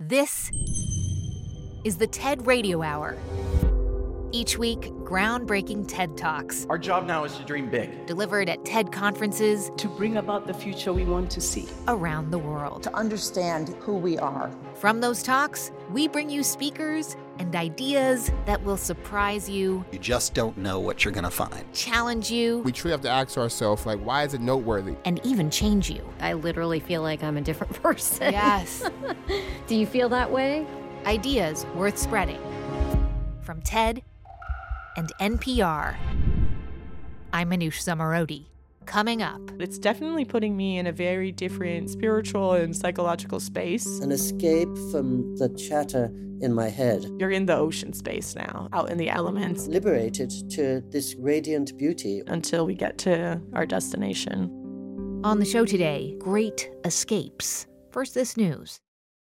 This is the TED Radio Hour. Each week, groundbreaking TED Talks. Our job now is to dream big. Delivered at TED conferences. To bring about the future we want to see. Around the world. To understand who we are. From those talks, we bring you speakers and ideas that will surprise you. You just don't know what you're going to find. Challenge you. We truly have to ask ourselves, why is it noteworthy? And even change you. I literally feel like I'm a different person. Yes. Do you feel that way? Ideas worth spreading. From TED and NPR. I'm Manoush Zomorodi. Coming up. It's definitely putting me in a very different spiritual and psychological space. An escape from the chatter in my head. You're in the ocean space now, out in the elements. Liberated to this radiant beauty. Until we get to our destination. On the show today, great escapes. First, this news.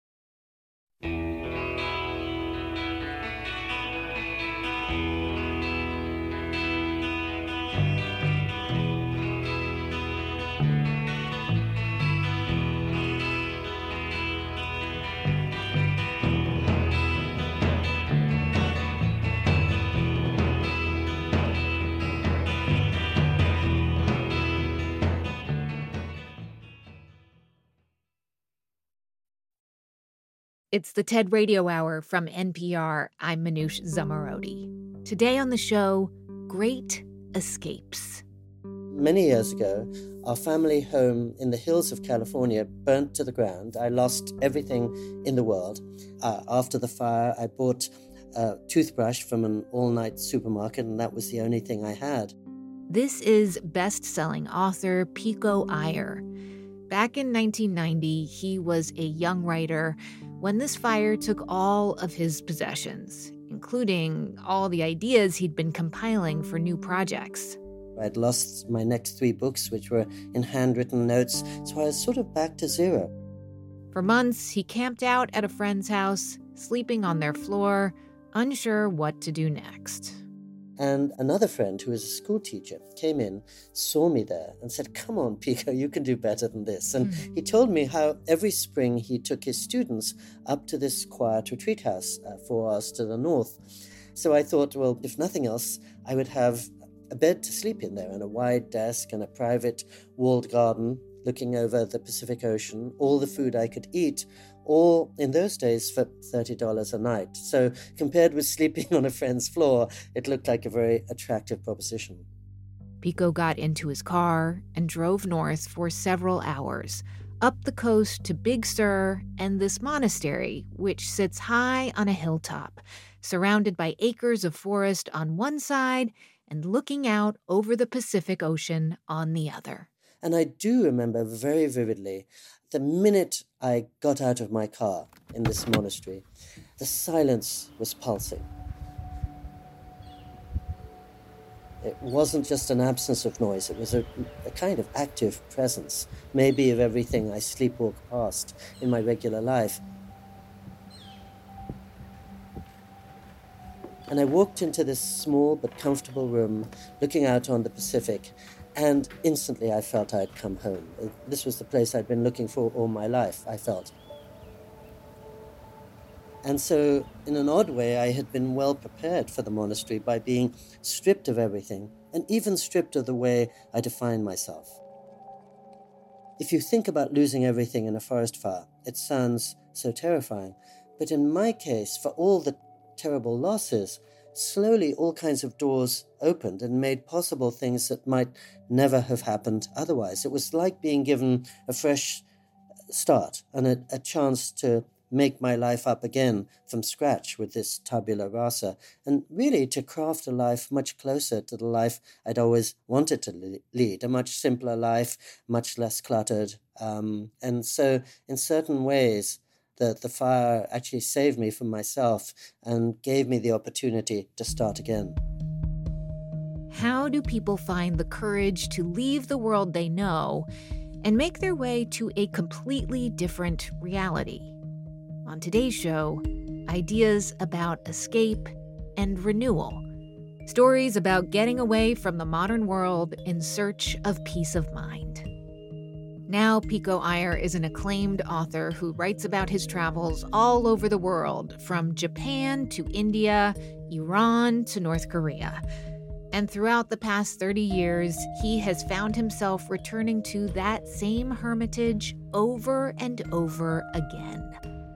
It's the TED Radio Hour from NPR. I'm Manoush Zomorodi. Today on the show, great escapes. Many years ago, our family home in the hills of California burnt to the ground. I lost everything in the world. After the fire, I bought a toothbrush from an all-night supermarket, and that was the only thing I had. This is best-selling author Pico Iyer. Back in 1990, he was a young writer when this fire took all of his possessions, including all the ideas he'd been compiling for new projects. I'd lost my next 3 books, which were in handwritten notes, so I was sort of back to zero. For months, he camped out at a friend's house, sleeping on their floor, unsure what to do next. And another friend who was a school teacher came in, saw me there, and said, "Come on, Pico, you can do better than this." And he told me how every spring he took his students up to this quiet retreat house 4 hours to the north. So I thought, well, if nothing else, I would have a bed to sleep in there and a wide desk and a private walled garden looking over the Pacific Ocean, all the food I could eat, all in those days for $30 a night. So compared with sleeping on a friend's floor, it looked like a very attractive proposition. Pico got into his car and drove north for several hours, up the coast to Big Sur and this monastery, which sits high on a hilltop, surrounded by acres of forest on one side and looking out over the Pacific Ocean on the other. And I do remember very vividly the minute I got out of my car in this monastery, the silence was pulsing. It wasn't just an absence of noise, it was a kind of active presence, maybe of everything I sleepwalk past in my regular life. And I walked into this small but comfortable room, looking out on the Pacific, and instantly I felt I'd come home. This was the place I'd been looking for all my life, I felt. And so, in an odd way, I had been well prepared for the monastery by being stripped of everything, and even stripped of the way I defined myself. If you think about losing everything in a forest fire, it sounds so terrifying. But in my case, for all the terrible losses, slowly all kinds of doors opened and made possible things that might never have happened otherwise. It was like being given a fresh start and a chance to make my life up again from scratch with this tabula rasa, and really to craft a life much closer to the life I'd always wanted to lead, a much simpler life, much less cluttered. And so in certain ways, the fire actually saved me from myself and gave me the opportunity to start again. How do people find the courage to leave the world they know and make their way to a completely different reality? On today's show, ideas about escape and renewal. Stories about getting away from the modern world in search of peace of mind. Now, Pico Iyer is an acclaimed author who writes about his travels all over the world, from Japan to India, Iran to North Korea. And throughout the past 30 years, he has found himself returning to that same hermitage over and over again.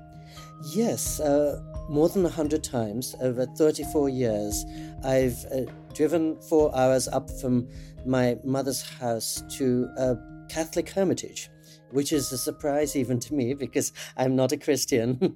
Yes, more than 100 times over 34 years. I've driven 4 hours up from my mother's house to a Catholic hermitage, which is a surprise even to me because I'm not a Christian.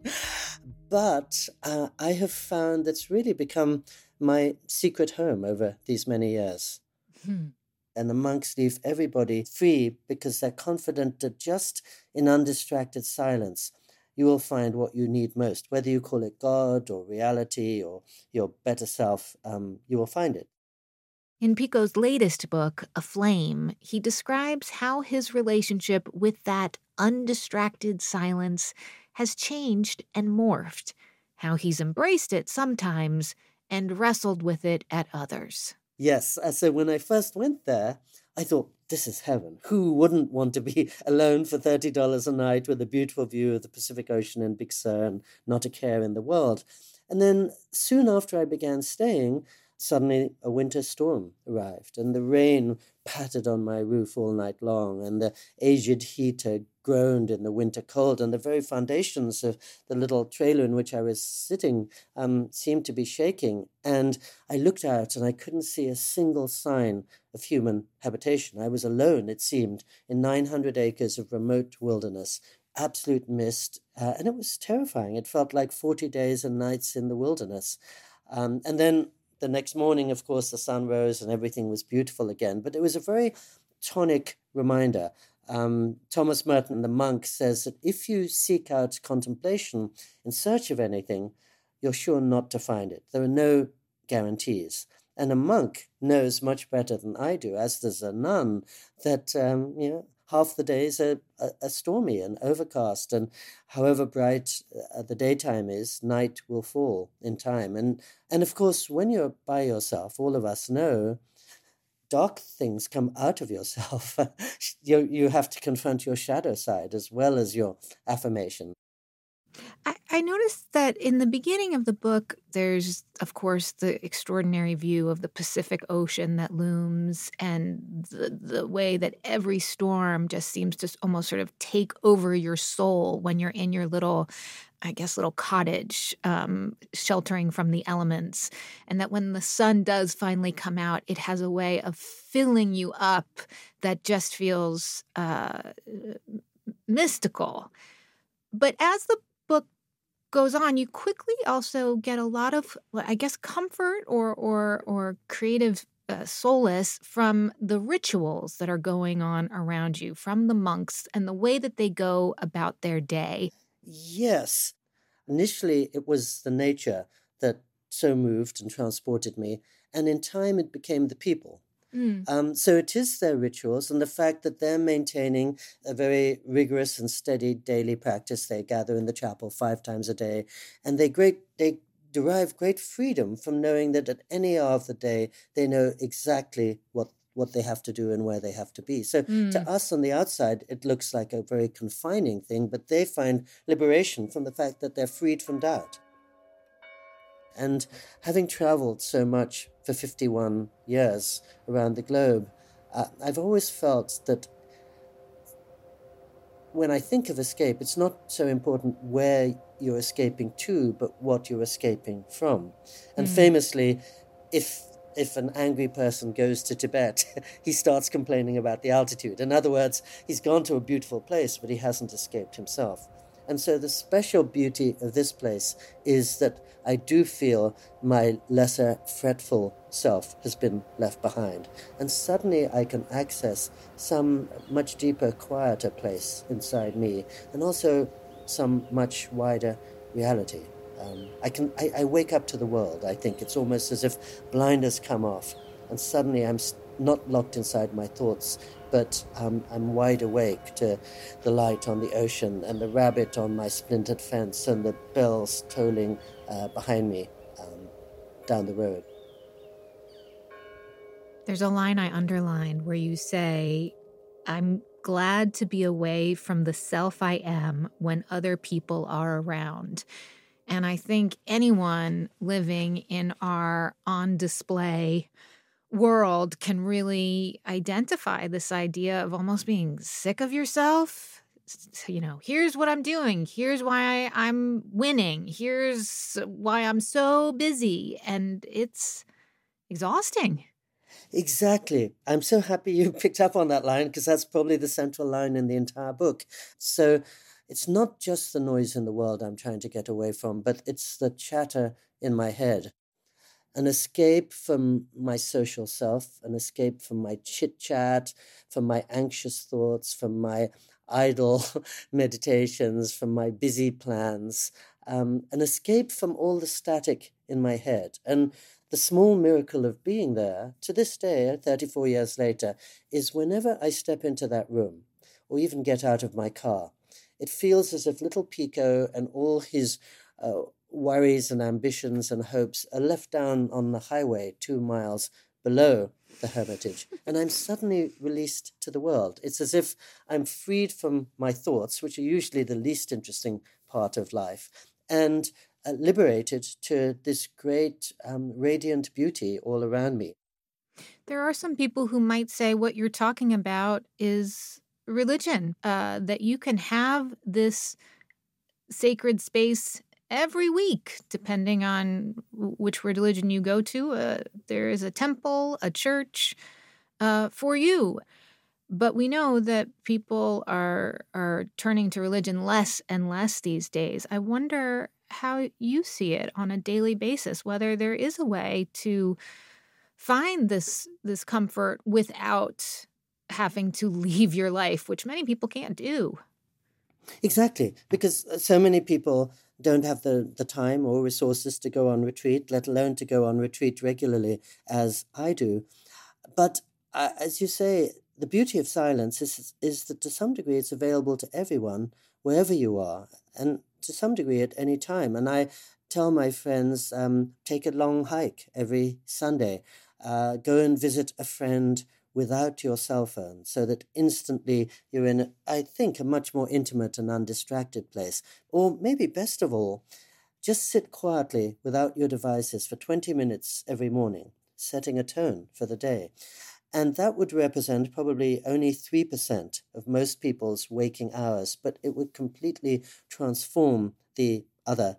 But I have found it's really become my secret home over these many years. And the monks leave everybody free because they're confident that just in undistracted silence, you will find what you need most. Whether you call it God or reality or your better self, you will find it. In Pico's latest book, Aflame, he describes how his relationship with that undistracted silence has changed and morphed, how he's embraced it sometimes and wrestled with it at others. Yes, so when I first went there, I thought, this is heaven. Who wouldn't want to be alone for $30 a night with a beautiful view of the Pacific Ocean in Big Sur and not a care in the world? And then soon after I began staying, suddenly a winter storm arrived, and the rain pattered on my roof all night long, and the aged heater groaned in the winter cold, and the very foundations of the little trailer in which I was sitting seemed to be shaking. And I looked out, and I couldn't see a single sign of human habitation. I was alone, it seemed, in 900 acres of remote wilderness, absolute mist, and it was terrifying. It felt like 40 days and nights in the wilderness. And then the next morning, of course, the sun rose and everything was beautiful again. But it was a very tonic reminder. Thomas Merton, the monk, says that if you seek out contemplation in search of anything, you're sure not to find it. There are no guarantees. And a monk knows much better than I do, as does a nun, that half the days are stormy and overcast, and however bright the daytime is, night will fall in time. And of course, when you're by yourself, all of us know, dark things come out of yourself. You have to confront your shadow side as well as your affirmation. I noticed that in the beginning of the book, there's, of course, the extraordinary view of the Pacific Ocean that looms, and the way that every storm just seems to almost sort of take over your soul when you're in your little cottage, sheltering from the elements. And that when the sun does finally come out, it has a way of filling you up that just feels mystical. But as the book goes on, you quickly also get a lot of, I guess, comfort or creative solace from the rituals that are going on around you, from the monks and the way that they go about their day. Yes. Initially, it was the nature that so moved and transported me, and in time it became the people. So it is their rituals and the fact that they're maintaining a very rigorous and steady daily practice. They gather in the chapel 5 times a day, and they derive great freedom from knowing that at any hour of the day, they know exactly what they have to do and where they have to be. So to us on the outside, it looks like a very confining thing, but they find liberation from the fact that they're freed from doubt. And having traveled so much for 51 years around the globe, I've always felt that when I think of escape, it's not so important where you're escaping to, but what you're escaping from. And famously, if an angry person goes to Tibet, he starts complaining about the altitude. In other words, he's gone to a beautiful place, but he hasn't escaped himself. And so the special beauty of this place is that I do feel my lesser fretful self has been left behind. And suddenly I can access some much deeper, quieter place inside me, and also some much wider reality. I wake up to the world, I think. It's almost as if blinders come off, and suddenly I'm not locked inside my thoughts, but I'm wide awake to the light on the ocean and the rabbit on my splintered fence and the bells tolling behind me down the road. There's a line I underlined where you say, I'm glad to be away from the self I am when other people are around. And I think anyone living in our on display world can really identify this idea of almost being sick of yourself. Here's what I'm doing. Here's why I'm winning. Here's why I'm so busy. And it's exhausting. Exactly. I'm so happy you picked up on that line, because that's probably the central line in the entire book. So it's not just the noise in the world I'm trying to get away from, but it's the chatter in my head. An escape from my social self, an escape from my chit-chat, from my anxious thoughts, from my idle meditations, from my busy plans, an escape from all the static in my head. And the small miracle of being there, to this day, 34 years later, is whenever I step into that room, or even get out of my car, it feels as if little Pico and all his worries and ambitions and hopes are left down on the highway 2 miles below the Hermitage, and I'm suddenly released to the world. It's as if I'm freed from my thoughts, which are usually the least interesting part of life, and liberated to this great radiant beauty all around me. There are some people who might say what you're talking about is religion, that you can have this sacred space every week, depending on which religion you go to. There is a temple, a church for you. But we know that people are turning to religion less and less these days. I wonder how you see it on a daily basis, whether there is a way to find this comfort without having to leave your life, which many people can't do. Exactly, because so many people don't have the time or resources to go on retreat, let alone to go on retreat regularly as I do. But as you say, the beauty of silence is that to some degree it's available to everyone, wherever you are, and to some degree at any time. And I tell my friends, take a long hike every Sunday, go and visit a friend without your cell phone, so that instantly you're in, I think, a much more intimate and undistracted place. Or maybe best of all, just sit quietly without your devices for 20 minutes every morning, setting a tone for the day. And that would represent probably only 3% of most people's waking hours, but it would completely transform the other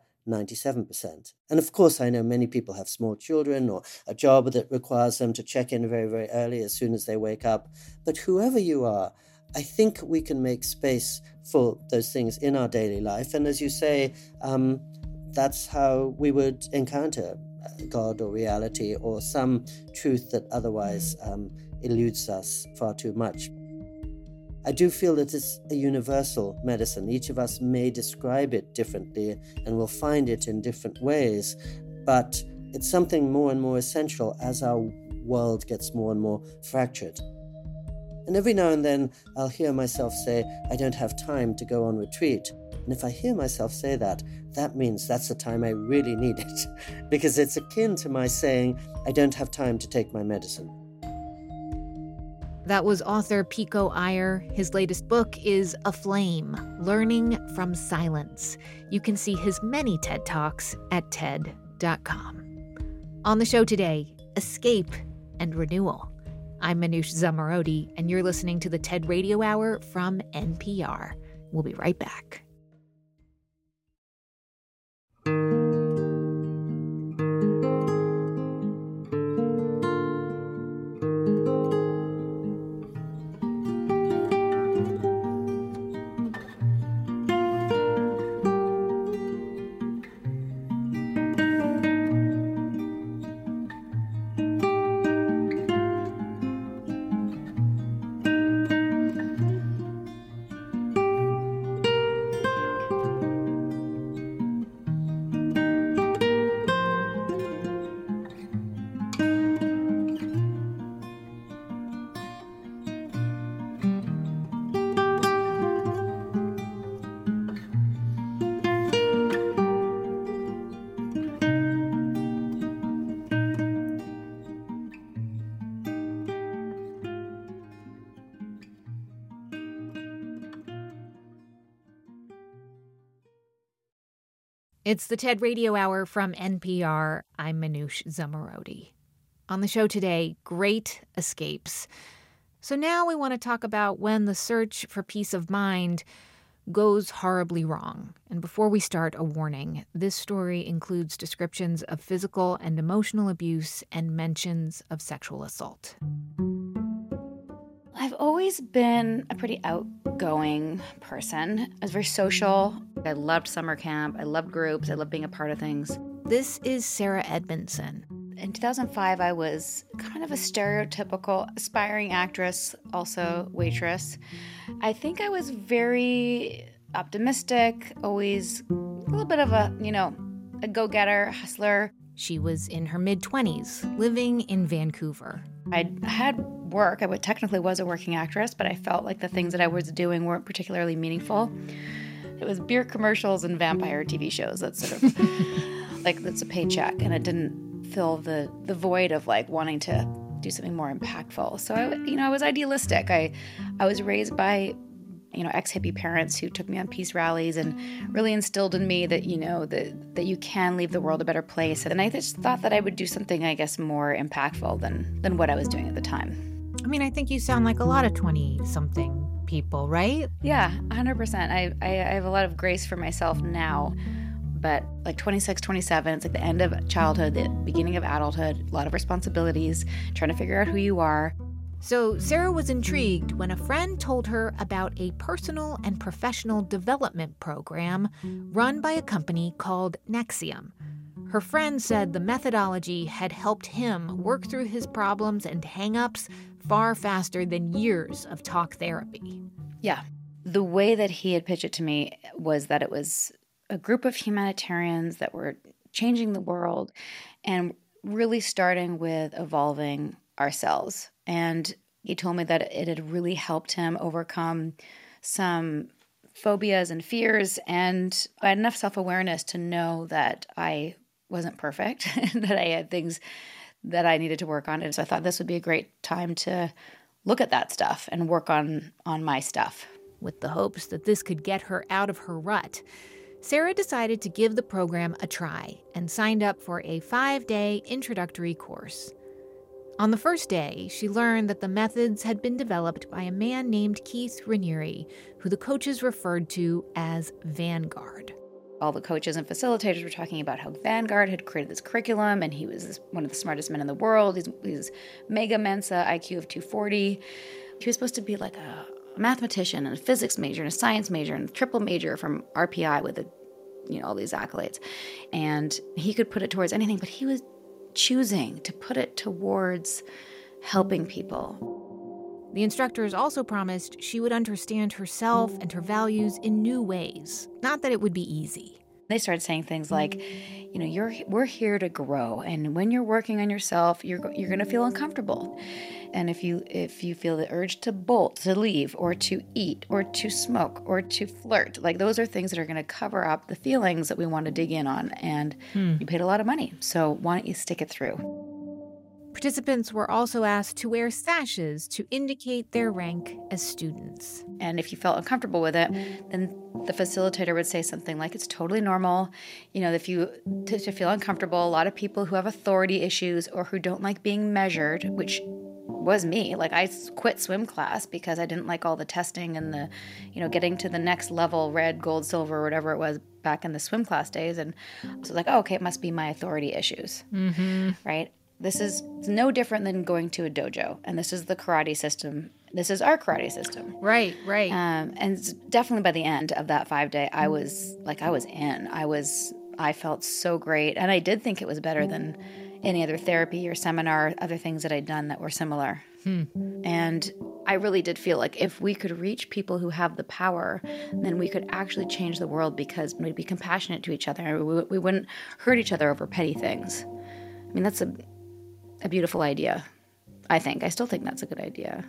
97%. And of course, I know many people have small children or a job that requires them to check in very, very early as soon as they wake up. But whoever you are, I think we can make space for those things in our daily life. And as you say, that's how we would encounter God or reality or some truth that otherwise eludes us far too much. I do feel that it's a universal medicine. Each of us may describe it differently and will find it in different ways, but it's something more and more essential as our world gets more and more fractured. And every now and then I'll hear myself say, I don't have time to go on retreat. And if I hear myself say that, that means that's the time I really need it, because it's akin to my saying, I don't have time to take my medicine. That was author Pico Iyer. His latest book is Aflame, Learning from Silence. You can see his many TED Talks at TED.com. On the show today, escape and renewal. I'm Manoush Zomorodi, and you're listening to the TED Radio Hour from NPR. We'll be right back. It's the TED Radio Hour from NPR. I'm Manoush Zomorodi. On the show today, great escapes. So now we want to talk about when the search for peace of mind goes horribly wrong. And before we start, a warning. This story includes descriptions of physical and emotional abuse and mentions of sexual assault. I've always been a pretty outgoing person. I was very social. I loved summer camp. I loved groups. I loved being a part of things. This is Sarah Edmondson. In 2005, I was kind of a stereotypical aspiring actress, also waitress. I think I was very optimistic, always a little bit of a go-getter, hustler. She was in her mid-20s, living in Vancouver. I had work. I technically was a working actress, but I felt like the things that I was doing weren't particularly meaningful. It was beer commercials and vampire TV shows. That's sort of that's a paycheck, and it didn't fill the void of wanting to do something more impactful. So I was idealistic. I was raised by ex-hippie parents who took me on peace rallies and really instilled in me that that you can leave the world a better place. And I just thought that I would do something, I guess, more impactful than what I was doing at the time. I mean, I think you sound like a lot of 20-something people, right? Yeah, 100%. I have a lot of grace for myself now. But 26, 27, it's the end of childhood, the beginning of adulthood, a lot of responsibilities, trying to figure out who you are. So Sarah was intrigued when a friend told her about a personal and professional development program run by a company called NXIVM. Her friend said the methodology had helped him work through his problems and hang-ups far faster than years of talk therapy. Yeah. The way that he had pitched it to me was that it was a group of humanitarians that were changing the world and really starting with evolving ourselves. And he told me that it had really helped him overcome some phobias and fears, and I had enough self-awareness to know that I wasn't perfect, that I had things that I needed to work on. And so I thought this would be a great time to look at that stuff and work on my stuff. With the hopes that this could get her out of her rut, Sarah decided to give the program a try and signed up for a 5-day introductory course. On the first day, she learned that the methods had been developed by a man named Keith Raniere, who the coaches referred to as Vanguard. All the coaches and facilitators were talking about how Vanguard had created this curriculum, and he was one of the smartest men in the world. He's mega Mensa, IQ of 240. He was supposed to be like a mathematician and a physics major and a science major and a triple major from RPI with all these accolades. And he could put it towards anything, but he was choosing to put it towards helping people. The instructors also promised she would understand herself and her values in new ways. Not that it would be easy. They started saying things like, we're here to grow, and when you're working on yourself, you're going to feel uncomfortable. And if you feel the urge to bolt, to leave, or to eat, or to smoke, or to flirt, those are things that are going to cover up the feelings that we want to dig in on. And you paid a lot of money, so why don't you stick it through? Participants were also asked to wear sashes to indicate their rank as students. And if you felt uncomfortable with it, then the facilitator would say something like, it's totally normal. If you to feel uncomfortable, a lot of people who have authority issues or who don't like being measured, which was me. I quit swim class because I didn't like all the testing and the, getting to the next level, red, gold, silver, or whatever it was back in the swim class days. And so okay, it must be my authority issues, right? This is no different than going to a dojo, and this is the karate system. This is our karate system. Right. And definitely by the end of that 5-day, I was in. I felt so great, and I did think it was better than any other therapy or seminar, other things that I'd done that were similar. And I really did feel like if we could reach people who have the power, then we could actually change the world because we'd be compassionate to each other. We wouldn't hurt each other over petty things. I mean, that's a beautiful idea, I think. I still think that's a good idea.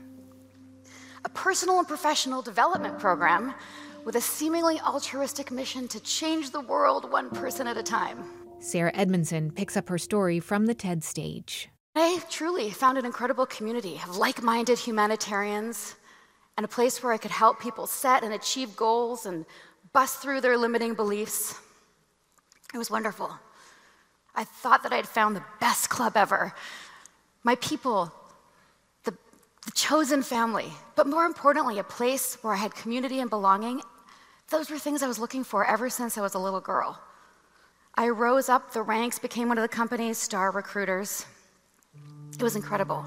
A personal and professional development program with a seemingly altruistic mission to change the world one person at a time. Sarah Edmondson picks up her story from the TED stage. I truly found an incredible community of like-minded humanitarians and a place where I could help people set and achieve goals and bust through their limiting beliefs. It was wonderful. I thought that I'd found the best club ever. My people, the chosen family, but more importantly, a place where I had community and belonging. Those were things I was looking for ever since I was a little girl. I rose up the ranks, became one of the company's star recruiters. It was incredible.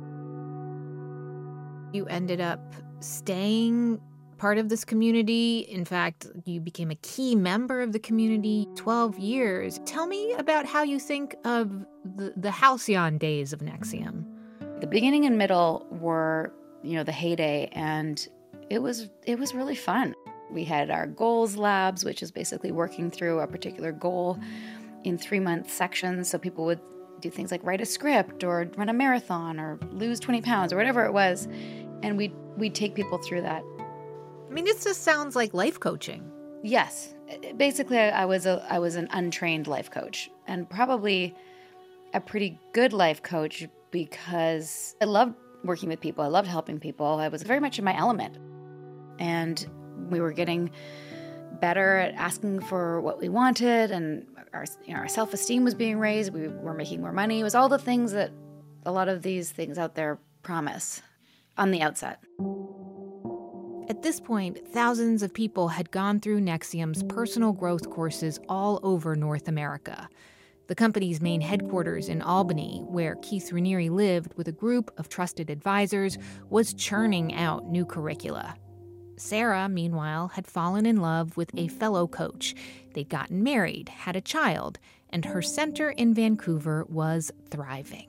You ended up staying part of this community. In fact, you became a key member of the community. 12 years. Tell me about how you think of the halcyon days of NXIVM. The beginning and middle were, the heyday, and it was really fun. We had our goals labs, which is basically working through a particular goal in 3-month sections. So people would do things like write a script or run a marathon or lose 20 pounds or whatever it was. And we'd take people through that. I mean, this just sounds like life coaching. Yes. Basically, I was an untrained life coach, and probably a pretty good life coach because I loved working with people. I loved helping people. I was very much in my element. And we were getting better at asking for what we wanted, and our self-esteem was being raised. We were making more money. It was all the things that a lot of these things out there promise on the outset. At this point, thousands of people had gone through NXIVM's personal growth courses all over North America. The company's main headquarters in Albany, where Keith Raniere lived with a group of trusted advisors, was churning out new curricula. Sarah, meanwhile, had fallen in love with a fellow coach. They'd gotten married, had a child, and her center in Vancouver was thriving.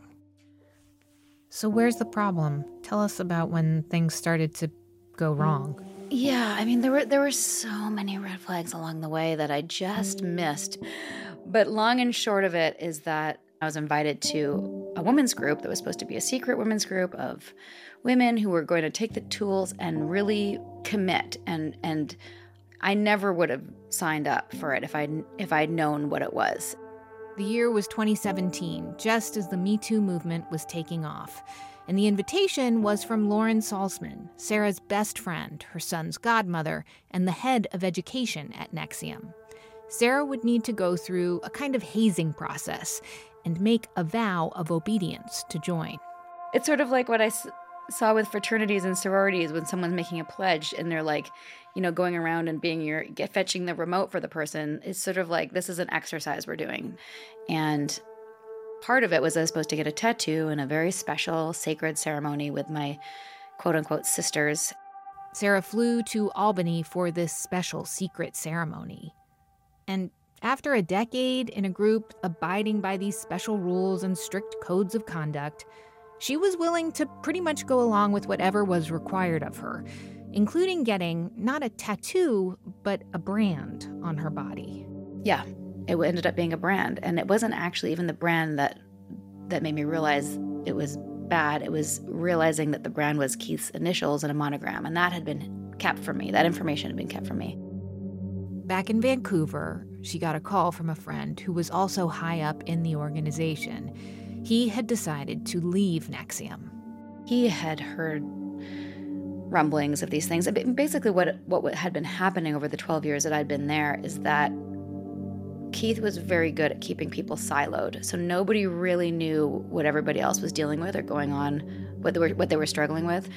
So where's the problem? Tell us about when things started to go wrong. Yeah, I mean, there were so many red flags along the way that I just missed. But long and short of it is that I was invited to a women's group that was supposed to be a secret women's group of women who were going to take the tools and really commit. And I never would have signed up for it if I'd known what it was. The year was 2017, just as the Me Too movement was taking off. And the invitation was from Lauren Salzman, Sarah's best friend, her son's godmother, and the head of education at NXIVM. Sarah would need to go through a kind of hazing process and make a vow of obedience to join. It's sort of like what I saw with fraternities and sororities when someone's making a pledge and they're like, going around and fetching the remote for the person. It's sort of like, this is an exercise we're doing. And part of it was I was supposed to get a tattoo in a very special sacred ceremony with my quote-unquote sisters. Sarah flew to Albany for this special secret ceremony. And after a decade in a group abiding by these special rules and strict codes of conduct, she was willing to pretty much go along with whatever was required of her, including getting not a tattoo, but a brand on her body. Yeah, it ended up being a brand. And it wasn't actually even the brand that made me realize it was bad. It was realizing that the brand was Keith's initials and a monogram. And that had been kept from me. That information had been kept from me. Back in Vancouver, she got a call from a friend who was also high up in the organization. He had decided to leave NXIVM. He had heard rumblings of these things. Basically, what had been happening over the 12 years that I'd been there is that Keith was very good at keeping people siloed. So nobody really knew what everybody else was dealing with or going on, what they were struggling with.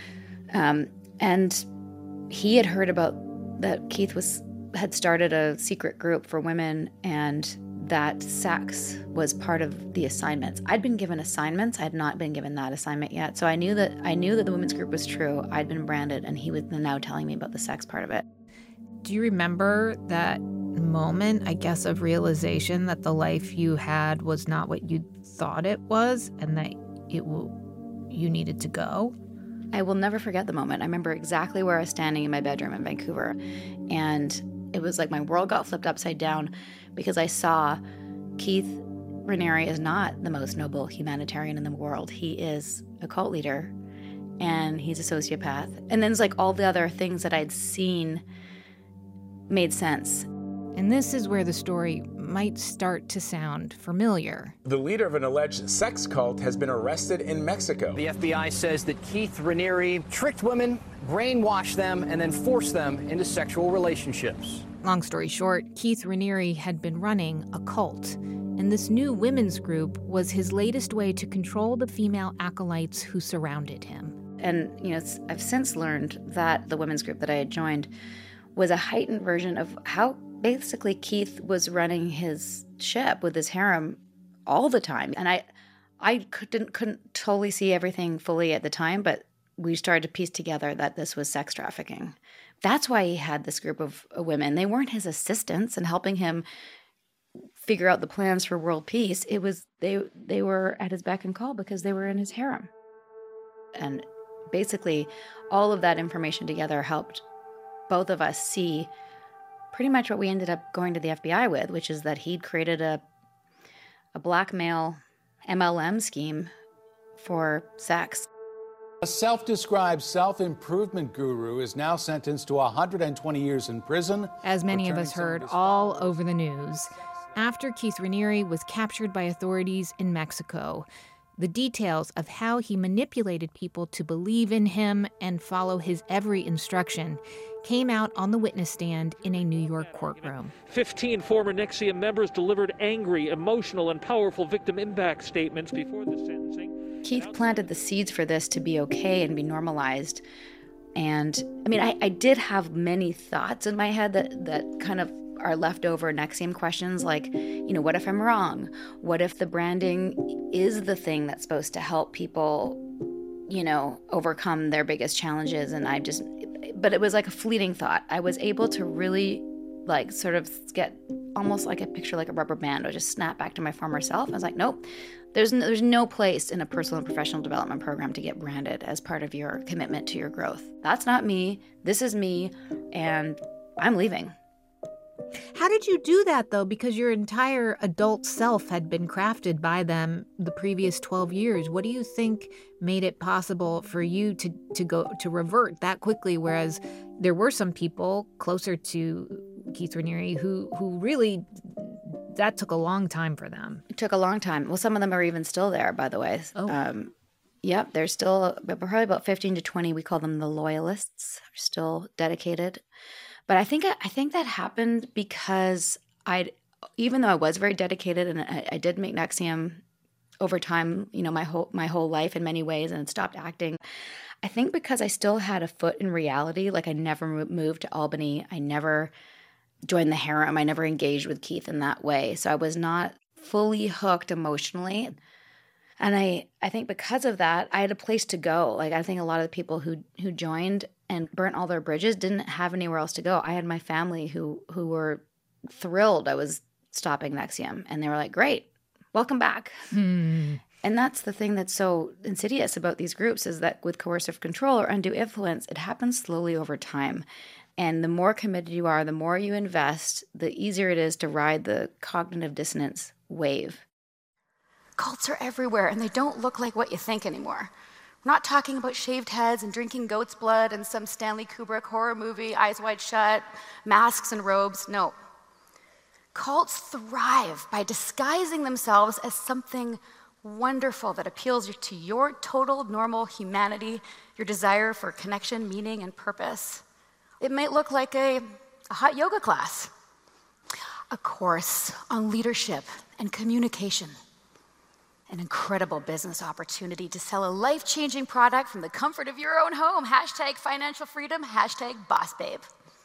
And he had heard about that Keith had started a secret group for women and that sex was part of the assignments. I'd been given assignments. I had not been given that assignment yet. So I knew that the women's group was true. I'd been branded, and he was now telling me about the sex part of it. Do you remember that moment, I guess, of realization that the life you had was not what you thought it was and that you needed to go? I will never forget the moment. I remember exactly where I was standing in my bedroom in Vancouver, and it was like my world got flipped upside down because I saw Keith Raniere is not the most noble humanitarian in the world. He is a cult leader, and he's a sociopath. And then it's like all the other things that I'd seen made sense. And this is where the story might start to sound familiar. The leader of an alleged sex cult has been arrested in Mexico. The FBI says that Keith Raniere tricked women, brainwashed them, and then forced them into sexual relationships. Long story short, Keith Raniere had been running a cult, and this new women's group was his latest way to control the female acolytes who surrounded him. And, I've since learned that the women's group that I had joined was a heightened version of how basically Keith was running his ship with his harem all the time. And I couldn't totally see everything fully at the time, but we started to piece together that this was sex trafficking. That's why he had this group of women. They weren't his assistants and helping him figure out the plans for world peace. It was they were at his beck and call because they were in his harem. And basically, all of that information together helped both of us see pretty much what we ended up going to the FBI with, which is that he'd created a blackmail MLM scheme for sex. A self-described self-improvement guru is now sentenced to 120 years in prison. As many of us heard all over the news, after Keith Raniere was captured by authorities in Mexico, the details of how he manipulated people to believe in him and follow his every instruction came out on the witness stand in a New York courtroom. 15 former NXIVM members delivered angry, emotional, and powerful victim impact statements before the sentencing. Keith planted the seeds for this to be okay and be normalized. And I did have many thoughts in my head that kind of are leftover NXIVM questions, like, what if I'm wrong? What if the branding is the thing that's supposed to help people, overcome their biggest challenges? But it was like a fleeting thought. I was able to really sort of get almost like a picture, like a rubber band, or just snap back to my former self. I was like, nope, there's no place in a personal and professional development program to get branded as part of your commitment to your growth. That's not me. This is me, and I'm leaving. How did you do that, though? Because your entire adult self had been crafted by them the previous 12 years. What do you think made it possible for you to revert that quickly, whereas there were some people closer to Keith Raniere who really, that took a long time for them? It took a long time. Well, some of them are even still there, by the way. Oh. Yep, they're still probably about 15 to 20. We call them the loyalists. Are still dedicated. But I think that happened because even though I was very dedicated and I did make NXIVM over time, my whole life in many ways, and stopped acting. I think because I still had a foot in reality, like I never moved to Albany, I never joined the harem, I never engaged with Keith in that way. So I was not fully hooked emotionally. And I think because of that, I had a place to go. Like, I think a lot of the people who joined and burnt all their bridges didn't have anywhere else to go. I had my family who were thrilled I was stopping NXIVM, and they were like, great, welcome back. And that's the thing that's so insidious about these groups, is that with coercive control or undue influence, it happens slowly over time. And the more committed you are, the more you invest, the easier it is to ride the cognitive dissonance wave. Cults are everywhere, and they don't look like what you think anymore. We're not talking about shaved heads and drinking goat's blood and some Stanley Kubrick horror movie, Eyes Wide Shut, masks and robes. No. Cults thrive by disguising themselves as something wonderful that appeals to your total normal humanity, your desire for connection, meaning, and purpose. It might look like a hot yoga class, a course on leadership and communication, an incredible business opportunity to sell a life-changing product from the comfort of your own home. #financial freedom, #bossbabe.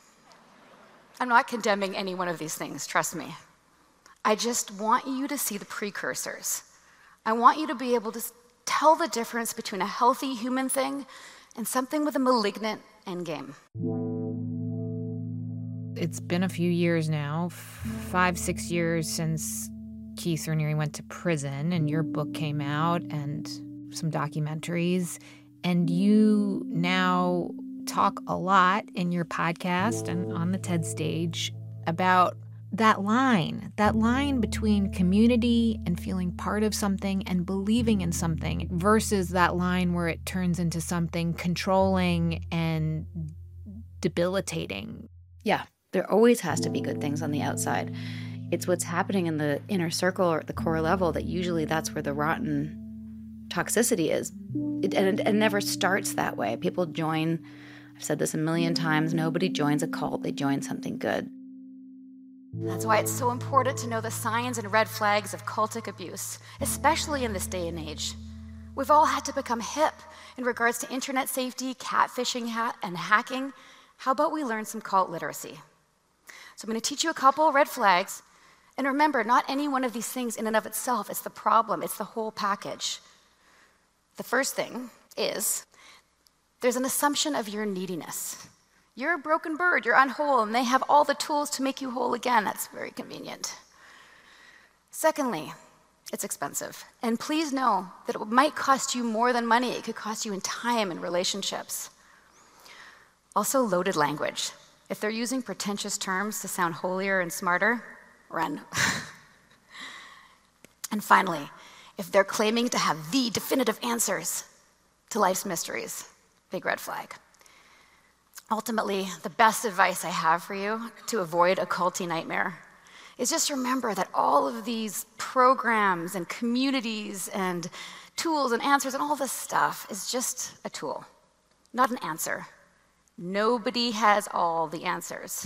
I'm not condemning any one of these things, trust me. I just want you to see the precursors. I want you to be able to tell the difference between a healthy human thing and something with a malignant endgame. It's been a few years now, 5-6 years since Keith Raniere went to prison, and your book came out and some documentaries, and you now talk a lot in your podcast and on the TED stage about that line between community and feeling part of something and believing in something versus that line where it turns into something controlling and debilitating. Yeah, there always has to be good things on the outside. It's what's happening in the inner circle or at the core level that usually that's where the rotten toxicity is. It never starts that way. People join, I've said this a million times, nobody joins a cult, they join something good. That's why it's so important to know the signs and red flags of cultic abuse, especially in this day and age. We've all had to become hip in regards to internet safety, catfishing, and hacking. How about we learn some cult literacy? So I'm going to teach you a couple red flags. And remember, not any one of these things in and of itself is the problem. It's the whole package. The first thing is there's an assumption of your neediness. You're a broken bird, you're unwhole, and they have all the tools to make you whole again. That's very convenient. Secondly, it's expensive. And please know that it might cost you more than money. It could cost you in time and relationships. Also, loaded language. If they're using pretentious terms to sound holier and smarter, run. And finally, if they're claiming to have the definitive answers to life's mysteries, big red flag. Ultimately, the best advice I have for you to avoid a culty nightmare is just remember that all of these programs and communities and tools and answers and all this stuff is just a tool, not an answer. Nobody has all the answers.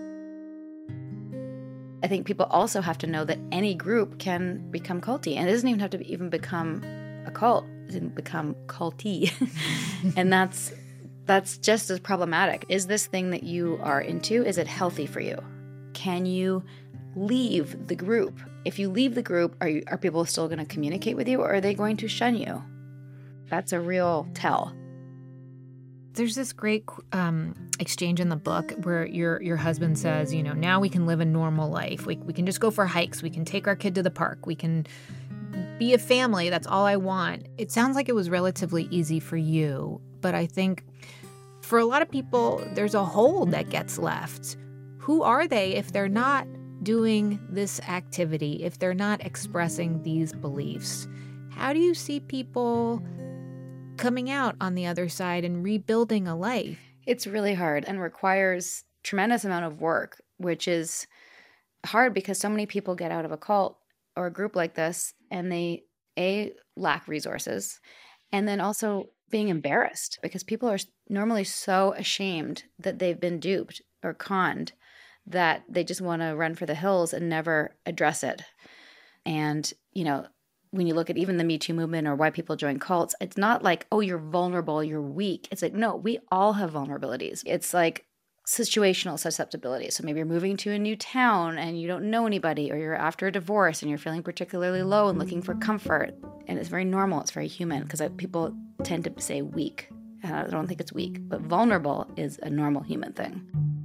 I think people also have to know that any group can become culty, and it doesn't even have to even become a cult. It can become culty. And that's just as problematic. Is this thing that you are into, is it healthy for you? Can you leave the group? If you leave the group, are people still going to communicate with you, or are they going to shun you? That's a real tell. There's this great exchange in the book where your husband says, now we can live a normal life. We can just go for hikes. We can take our kid to the park. We can be a family. That's all I want. It sounds like it was relatively easy for you, but I think for a lot of people, there's a hole that gets left. Who are they if they're not doing this activity, if they're not expressing these beliefs? How do you see people coming out on the other side and rebuilding a life? It's really hard and requires tremendous amount of work, which is hard because so many people get out of a cult or a group like this and they, lack resources, and then also being embarrassed because people are normally so ashamed that they've been duped or conned that they just want to run for the hills and never address it. And, when you look at even the Me Too movement or why people join cults, it's not like, oh, you're vulnerable, you're weak. It's like, no, we all have vulnerabilities. It's like situational susceptibility. So maybe you're moving to a new town and you don't know anybody, or you're after a divorce and you're feeling particularly low and looking for comfort. And it's very normal. It's very human because people tend to say weak. And I don't think it's weak, but vulnerable is a normal human thing.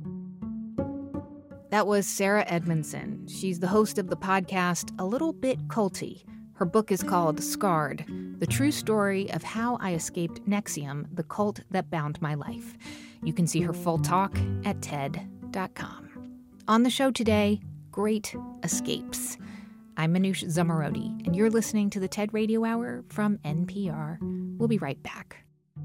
That was Sarah Edmondson. She's the host of the podcast A Little Bit Culty. Her book is called Scarred, The True Story of How I Escaped NXIVM, the Cult That Bound My Life. You can see her full talk at TED.com. On the show today, Great Escapes. I'm Manoush Zomorodi, and you're listening to the TED Radio Hour from NPR. We'll be right back.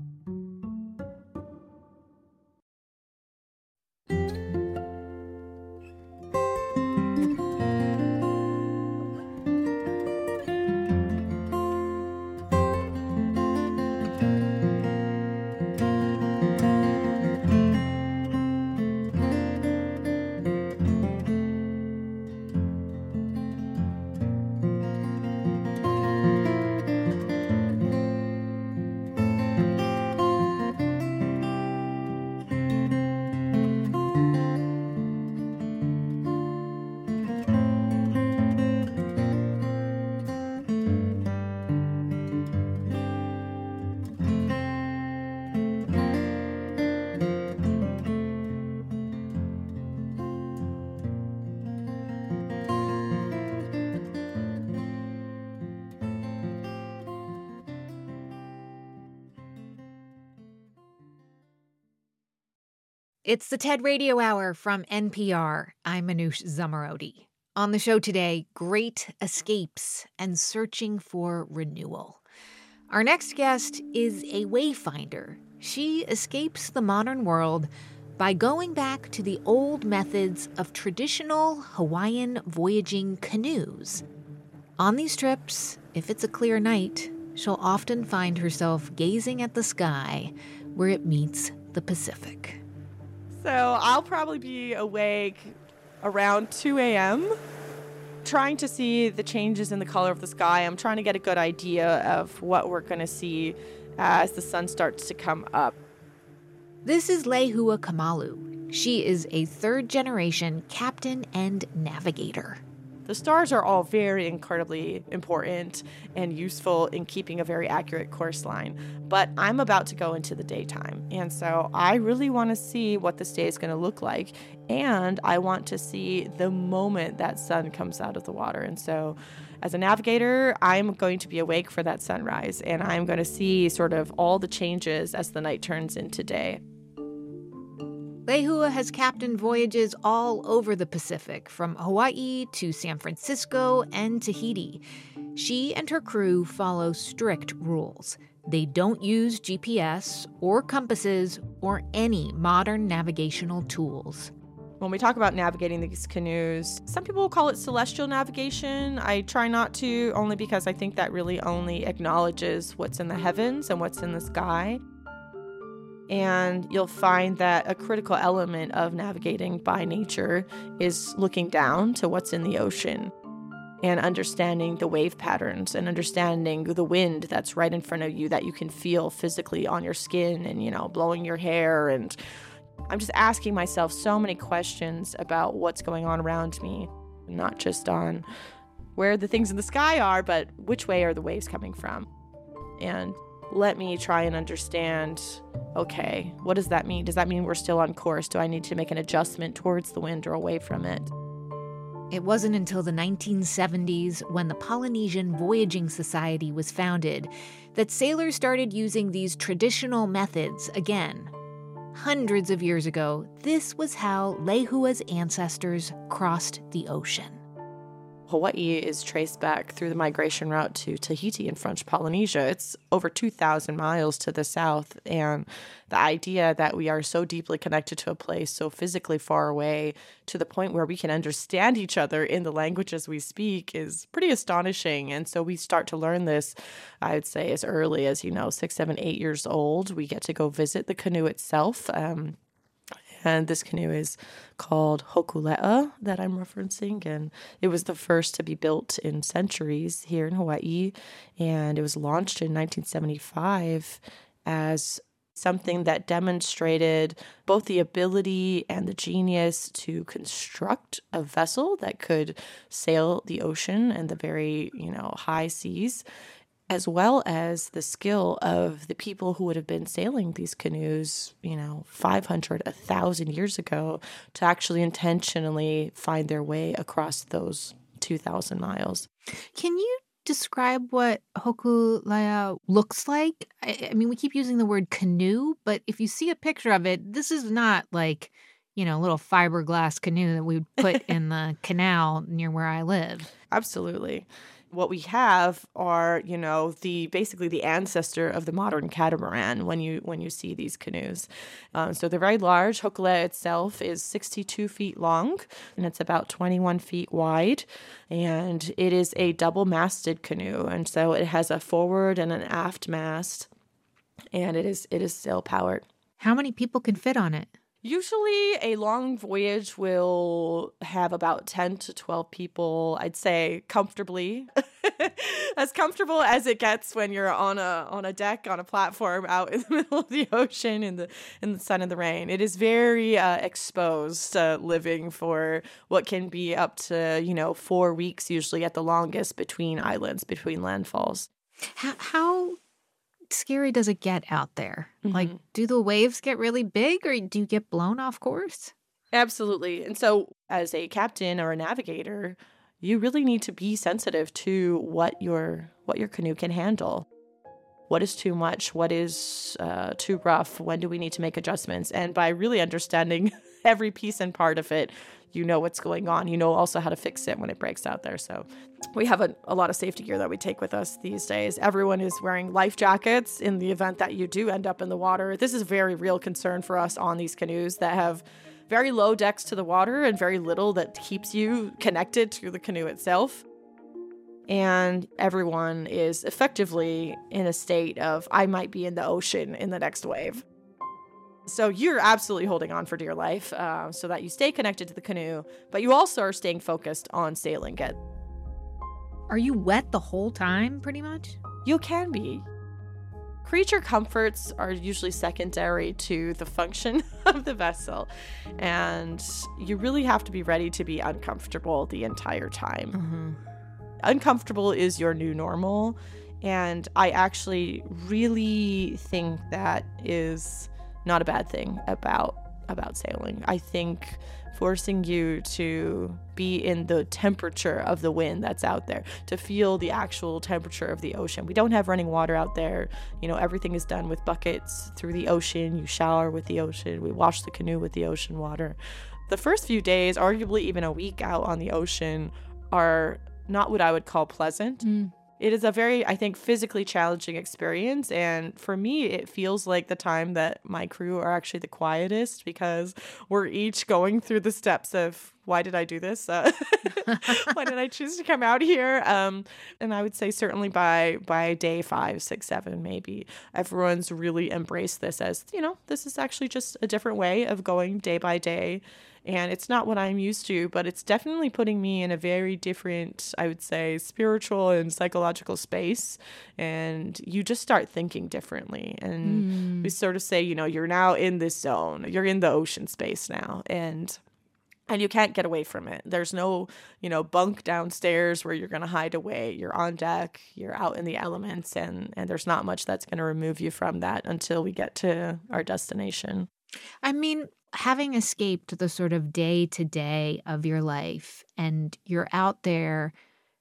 It's the TED Radio Hour from NPR. I'm Manoush Zomorodi. On the show today, Great Escapes and Searching for Renewal. Our next guest is a wayfinder. She escapes the modern world by going back to the old methods of traditional Hawaiian voyaging canoes. On these trips, if it's a clear night, she'll often find herself gazing at the sky where it meets the Pacific. So I'll probably be awake around 2 a.m., trying to see the changes in the color of the sky. I'm trying to get a good idea of what we're going to see as the sun starts to come up. This is Lehua Kamalu. She is a third-generation captain and navigator. The stars are all very incredibly important and useful in keeping a very accurate course line, but I'm about to go into the daytime, and so I really want to see what this day is going to look like, and I want to see the moment that sun comes out of the water. And so as a navigator, I'm going to be awake for that sunrise, and I'm going to see sort of all the changes as the night turns into day. Lehua has captained voyages all over the Pacific, from Hawaii to San Francisco and Tahiti. She and her crew follow strict rules. They don't use GPS or compasses or any modern navigational tools. When we talk about navigating these canoes, some people call it celestial navigation. I try not to, only because I think that really only acknowledges what's in the heavens and what's in the sky. And you'll find that a critical element of navigating by nature is looking down to what's in the ocean and understanding the wave patterns and understanding the wind that's right in front of you that you can feel physically on your skin and, blowing your hair. And I'm just asking myself so many questions about what's going on around me, not just on where the things in the sky are, but which way are the waves coming from? And let me try and understand, okay, what does that mean? Does that mean we're still on course? Do I need to make an adjustment towards the wind or away from it? It wasn't until the 1970s, when the Polynesian Voyaging Society was founded, that sailors started using these traditional methods again. Hundreds of years ago, this was how Lehua's ancestors crossed the ocean. Hawaii is traced back through the migration route to Tahiti in French Polynesia. It's over 2,000 miles to the south, and the idea that we are so deeply connected to a place so physically far away to the point where we can understand each other in the languages we speak is pretty astonishing. And so we start to learn this, I would say, as early as, 6, 7, 8 years old. We get to go visit the canoe itself. And this canoe is called Hokulea that I'm referencing. And it was the first to be built in centuries here in Hawaii. And it was launched in 1975 as something that demonstrated both the ability and the genius to construct a vessel that could sail the ocean and the very, high seas, as well as the skill of the people who would have been sailing these canoes, 500, 1,000 years ago, to actually intentionally find their way across those 2,000 miles. Can you describe what Hokulea looks like? I mean, we keep using the word canoe, but if you see a picture of it, this is not like, a little fiberglass canoe that we would put in the canal near where I live. Absolutely. What we have are, basically the ancestor of the modern catamaran when you see these canoes. So they're very large. Hokulea itself is 62 feet long, and it's about 21 feet wide. And it is a double-masted canoe. And so it has a forward and an aft mast, and it is sail-powered. How many people can fit on it? Usually a long voyage will have about 10 to 12 people, I'd say comfortably, as comfortable as it gets when you're on a deck, on a platform out in the middle of the ocean in the sun and the rain. It is very exposed living for what can be up to, 4 weeks usually at the longest between islands, between landfalls. How scary does it get out there? Mm-hmm. Like, do the waves get really big, or do you get blown off course? Absolutely. And so as a captain or a navigator, you really need to be sensitive to what your canoe can handle. What is too much? What is too rough? When do we need to make adjustments? And by really understanding every piece and part of it, you know what's going on. You know also how to fix it when it breaks out there. So we have a lot of safety gear that we take with us these days. Everyone is wearing life jackets in the event that you do end up in the water. This is a very real concern for us on these canoes that have very low decks to the water and very little that keeps you connected to the canoe itself. And everyone is effectively in a state of, I might be in the ocean in the next wave. So you're absolutely holding on for dear life so that you stay connected to the canoe, but you also are staying focused on sailing it. Are you wet the whole time, pretty much? You can be. Creature comforts are usually secondary to the function of the vessel, and you really have to be ready to be uncomfortable the entire time. Mm-hmm. Uncomfortable is your new normal, and I actually really think that is not a bad thing about sailing. I think forcing you to be in the temperature of the wind that's out there, to feel the actual temperature of the ocean. We don't have running water out there. You know, everything is done with buckets through the ocean. You shower with the ocean. We wash the canoe with the ocean water. The first few days, arguably even a week out on the ocean, are not what I would call pleasant. It is a very, I think, physically challenging experience. And for me, it feels like the time that my crew are actually the quietest, because we're each going through the steps of, why did I do this? Why did I choose to come out here? And I would say certainly by day 5, 6, 7, maybe, everyone's really embraced this as, you know, this is actually just a different way of going day by day. And it's not what I'm used to, but it's definitely putting me in a very different, I would say, spiritual and psychological space. And you just start thinking differently. And we sort of say, you know, you're now in this zone. You're in the ocean space now. And you can't get away from it. There's no, you know, bunk downstairs where you're going to hide away. You're on deck. You're out in the elements. And there's not much that's going to remove you from that until we get to our destination. I mean, having escaped the sort of day-to-day of your life and you're out there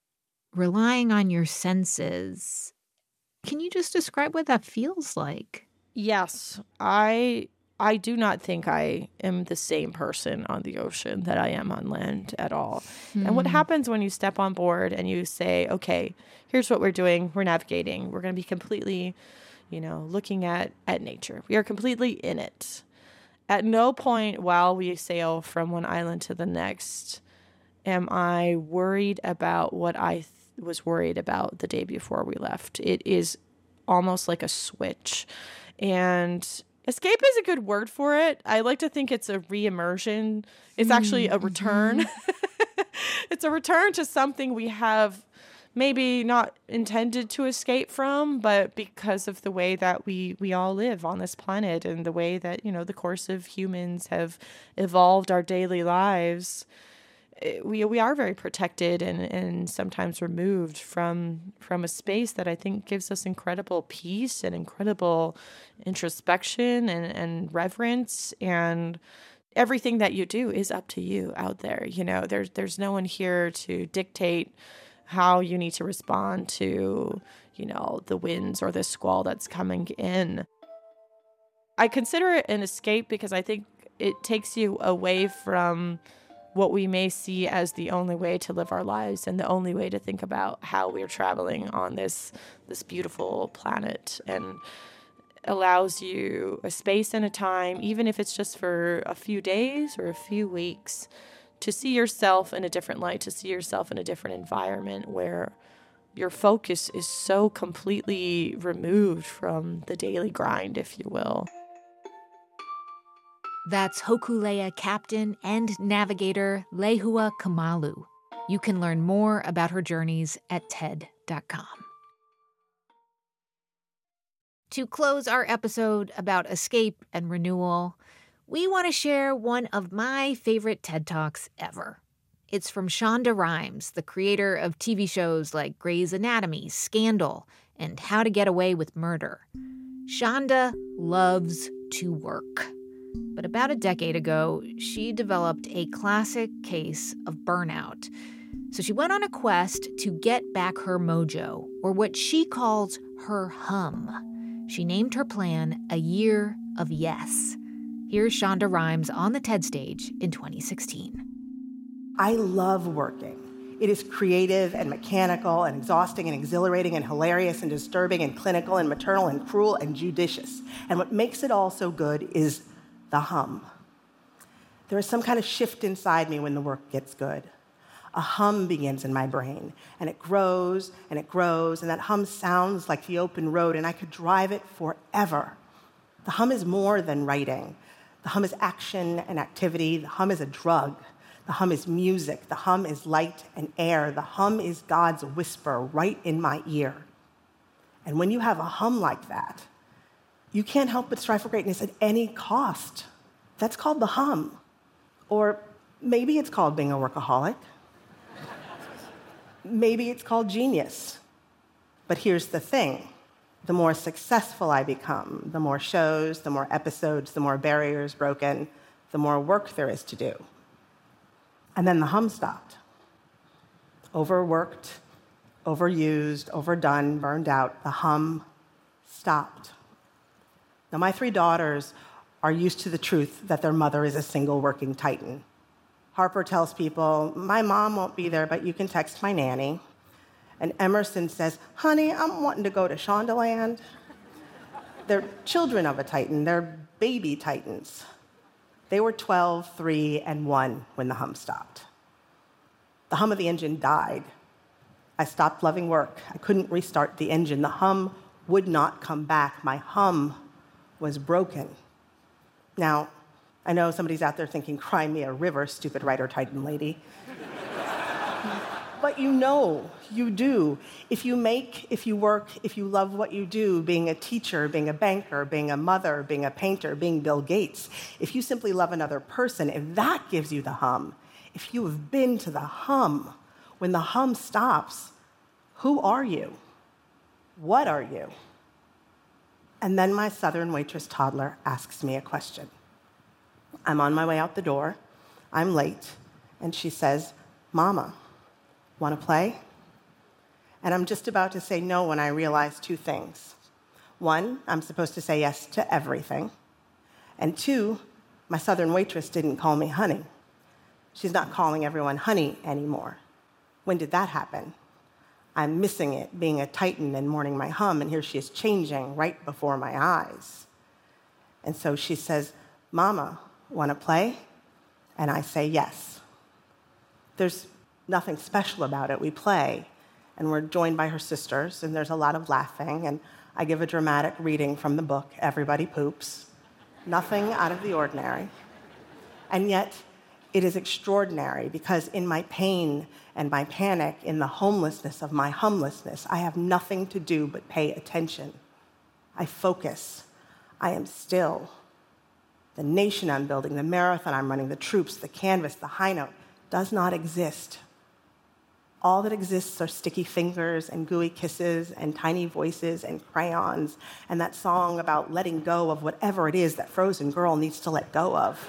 relying on your senses, can you just describe what that feels like? Yes, I do not think I am the same person on the ocean that I am on land at all. And what happens when you step on board and you say, okay, here's what we're doing. We're navigating. We're going to be completely, you know, looking at nature. We are completely in it. At no point while we sail from one island to the next am I worried about what I was worried about the day before we left. It is almost like a switch. And escape is a good word for it. I like to think it's a re-immersion. It's actually a return. It's a return to something we have maybe not intended to escape from, but because of the way that we all live on this planet and the way that, you know, the course of humans have evolved our daily lives, we are very protected and sometimes removed from a space that I think gives us incredible peace and incredible introspection and reverence. And everything that you do is up to you out there. You know, there's no one here to dictate how you need to respond to, you know, the winds or the squall that's coming in. I consider it an escape because I think it takes you away from what we may see as the only way to live our lives and the only way to think about how we're traveling on this beautiful planet, and allows you a space and a time, even if it's just for a few days or a few weeks, to see yourself in a different light, to see yourself in a different environment where your focus is so completely removed from the daily grind, if you will. That's Hokulea captain and navigator Lehua Kamalu. You can learn more about her journeys at TED.com. To close our episode about escape and renewal, we want to share one of my favorite TED Talks ever. It's from Shonda Rhimes, the creator of TV shows like Grey's Anatomy, Scandal, and How to Get Away with Murder. Shonda loves to work. But about a decade ago, she developed a classic case of burnout. So she went on a quest to get back her mojo, or what she calls her hum. She named her plan A Year of Yes. Here's Shonda Rhimes on the TED stage in 2016. I love working. It is creative and mechanical and exhausting and exhilarating and hilarious and disturbing and clinical and maternal and cruel and judicious. And what makes it all so good is the hum. There is some kind of shift inside me when the work gets good. A hum begins in my brain, and it grows, and that hum sounds like the open road, and I could drive it forever. The hum is more than writing. The hum is action and activity. The hum is a drug. The hum is music. The hum is light and air. The hum is God's whisper right in my ear. And when you have a hum like that, you can't help but strive for greatness at any cost. That's called the hum. Or maybe it's called being a workaholic. Maybe it's called genius. But here's the thing. The more successful I become, the more shows, the more episodes, the more barriers broken, the more work there is to do. And then the hum stopped. Overworked, overused, overdone, burned out, the hum stopped. Now, my 3 daughters are used to the truth that their mother is a single working titan. Harper tells people, my mom won't be there, but you can text my nanny. And Emerson says, honey, I'm wanting to go to Shondaland. They're children of a titan. They're baby titans. They were 12, 3, and 1 when the hum stopped. The hum of the engine died. I stopped loving work. I couldn't restart the engine. The hum would not come back. My hum was broken. Now, I know somebody's out there thinking, cry me a river, stupid writer titan lady. But you do. If you make, if you work, if you love what you do, being a teacher, being a banker, being a mother, being a painter, being Bill Gates, if you simply love another person, if that gives you the hum, if you have been to the hum, when the hum stops, who are you? What are you? And then my Southern waitress toddler asks me a question. I'm on my way out the door. I'm late. And she says, Mama, want to play? And I'm just about to say no when I realize 2 things. 1, I'm supposed to say yes to everything. And 2, my Southern waitress didn't call me honey. She's not calling everyone honey anymore. When did that happen? I'm missing it, being a titan and mourning my hum, and here she is changing right before my eyes. And so she says, Mama, want to play? And I say yes. There's nothing special about it. We play, and we're joined by her sisters, and there's a lot of laughing, and I give a dramatic reading from the book, Everybody Poops. Nothing out of the ordinary. And yet, it is extraordinary because in my pain and my panic, in the homelessness of my humlessness, I have nothing to do but pay attention. I focus. I am still. The nation I'm building, the marathon I'm running, the troops, the canvas, the high note, does not exist. All that exists are sticky fingers and gooey kisses and tiny voices and crayons and that song about letting go of whatever it is that frozen girl needs to let go of.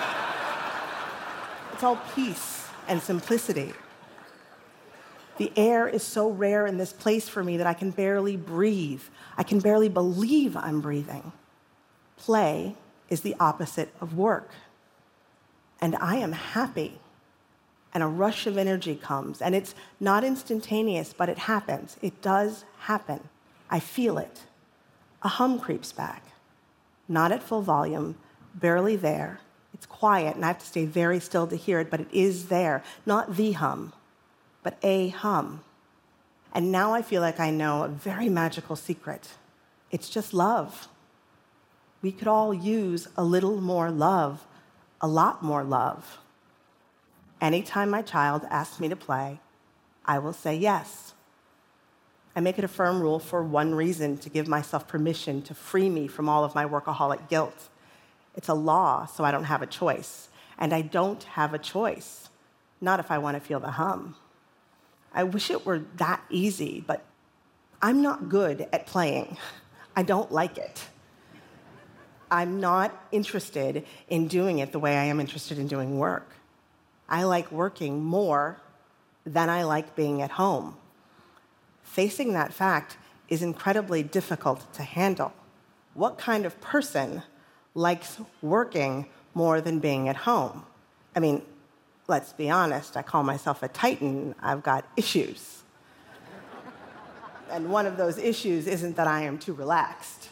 It's all peace and simplicity. The air is so rare in this place for me that I can barely breathe. I can barely believe I'm breathing. Play is the opposite of work. And I am happy. And a rush of energy comes. And it's not instantaneous, but it happens. It does happen. I feel it. A hum creeps back. Not at full volume, barely there. It's quiet, and I have to stay very still to hear it, but it is there. Not the hum, but a hum. And now I feel like I know a very magical secret. It's just love. We could all use a little more love, a lot more love. Anytime my child asks me to play, I will say yes. I make it a firm rule for one reason, to give myself permission to free me from all of my workaholic guilt. It's a law, so I don't have a choice. And I don't have a choice, not if I want to feel the hum. I wish it were that easy, but I'm not good at playing. I don't like it. I'm not interested in doing it the way I am interested in doing work. I like working more than I like being at home. Facing that fact is incredibly difficult to handle. What kind of person likes working more than being at home? I mean, let's be honest, I call myself a titan. I've got issues. And one of those issues isn't that I am too relaxed.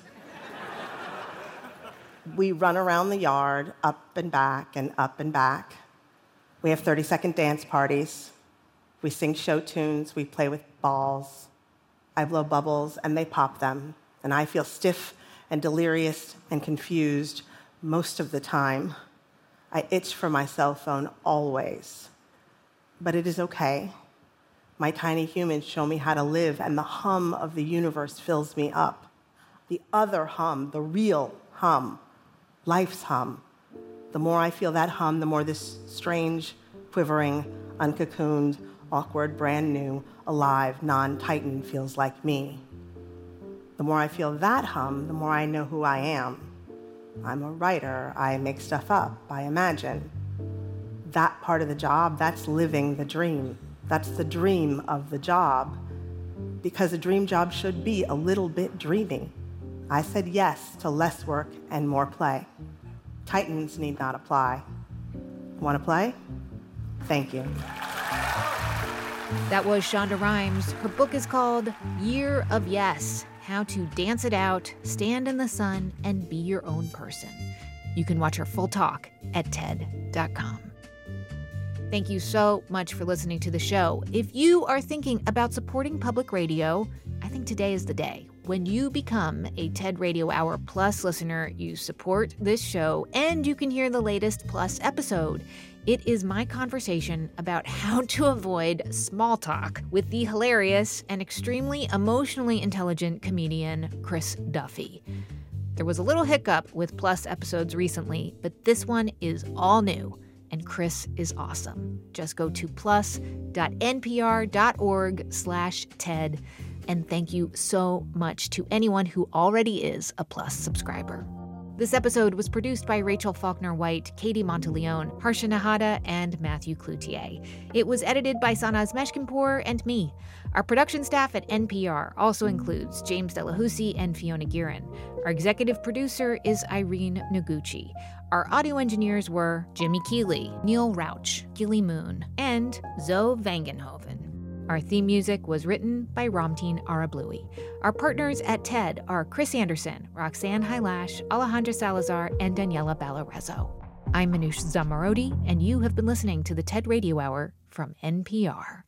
We run around the yard, up and back and up and back. We have 30-second dance parties. We sing show tunes. We play with balls. I blow bubbles, and they pop them. And I feel stiff and delirious and confused most of the time. I itch for my cell phone always. But it is okay. My tiny humans show me how to live, and the hum of the universe fills me up. The other hum, the real hum, life's hum. The more I feel that hum, the more this strange, quivering, uncocooned, awkward, brand new, alive, non-Titan feels like me. The more I feel that hum, the more I know who I am. I'm a writer. I make stuff up. I imagine. That part of the job, that's living the dream. That's the dream of the job. Because a dream job should be a little bit dreamy. I said yes to less work and more play. Titans need not apply. Want to play? Thank you. That was Shonda Rhimes. Her book is called Year of Yes: How to Dance It Out, Stand in the Sun, and Be Your Own Person. You can watch her full talk at TED.com. Thank you so much for listening to the show. If you are thinking about supporting public radio, I think today is the day. When you become a TED Radio Hour Plus listener, you support this show and you can hear the latest Plus episode. It is my conversation about how to avoid small talk with the hilarious and extremely emotionally intelligent comedian Chris Duffy. There was a little hiccup with Plus episodes recently, but this one is all new, and Chris is awesome. Just go to plus.npr.org/TED, and thank you so much to anyone who already is a Plus subscriber. This episode was produced by Rachel Faulkner-White, Katie Monteleone, Harsha Nahata, and Matthew Cloutier. It was edited by Sanaz Meshkinpour and me. Our production staff at NPR also includes James Delahousie and Fiona Guerin. Our executive producer is Irene Noguchi. Our audio engineers were Jimmy Keeley, Neil Rauch, Gilly Moon, and Zoe Vangenhoven. Our theme music was written by Ramtin Arablouei. Our partners at TED are Chris Anderson, Roxanne Hylash, Alejandra Salazar, and Daniela Balarezo. I'm Manoush Zomorodi, and you have been listening to the TED Radio Hour from NPR.